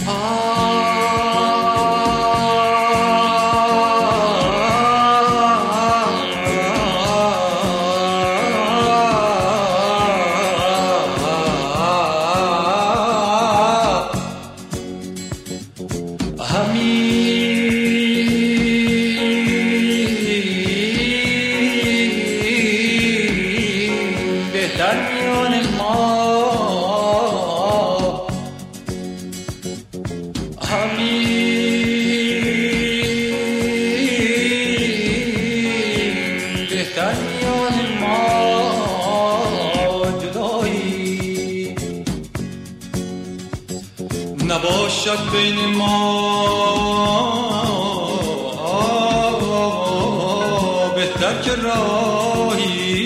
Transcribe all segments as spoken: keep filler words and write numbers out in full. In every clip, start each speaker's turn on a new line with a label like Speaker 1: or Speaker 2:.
Speaker 1: نباشد بین ما بهتر که راهی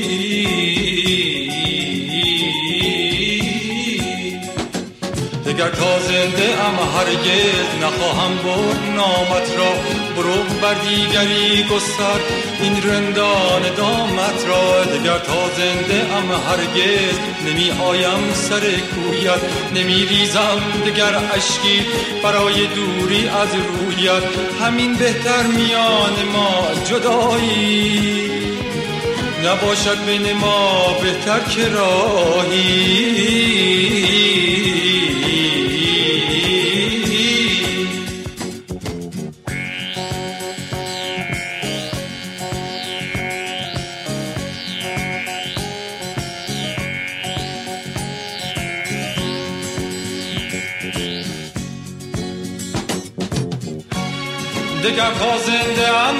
Speaker 1: دگر تا زنده ام هرگز نخواهم برد نامت را برو بر دیگری گستر این رندان دامت را دگر تا زنده ام هرگز نمی آیم سر کویت نمی ریزم دگر اشکی برای دوری از رویت همین بهتر میان ما جدایی نباشد بین ما بهتر که راهی دگر تا زنده ام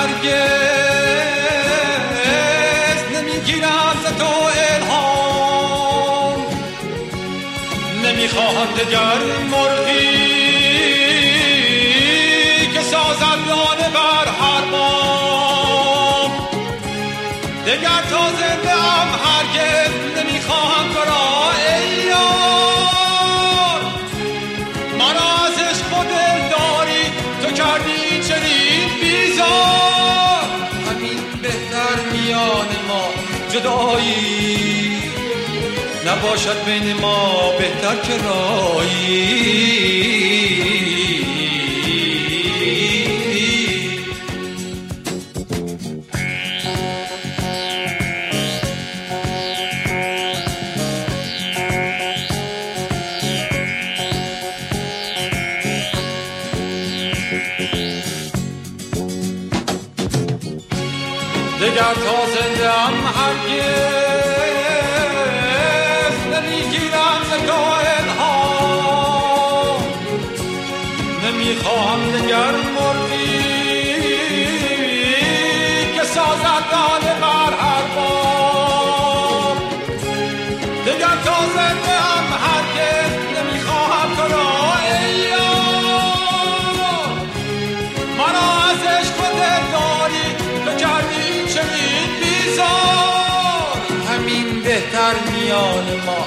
Speaker 1: هرگز نمیگیرم ز تو الهام نمیخواهم دگر مرغی که سازد دانه بر هر بام دگر تا زنده ام هرگز نمیخواهم تو را ای یار مرا از عشق و دلداری تو کردی چنین بیزار همین بهتر میان ما جدایی نباشد بین ما بهتر که راهی دگر تا زنده ام هرگز نمیگیرم ز تو الهام نمیخواهم دگر مرغی که سازد دانه بر هر بام دگر تا زنده ام هرگز نمیخواهم تو را ای یار مرا از عشق و دلداری تو کردی چنین بیزار همین بهتر میان ما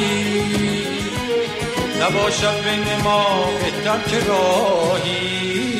Speaker 1: جدایی نباشد بین ما بهتر که راهی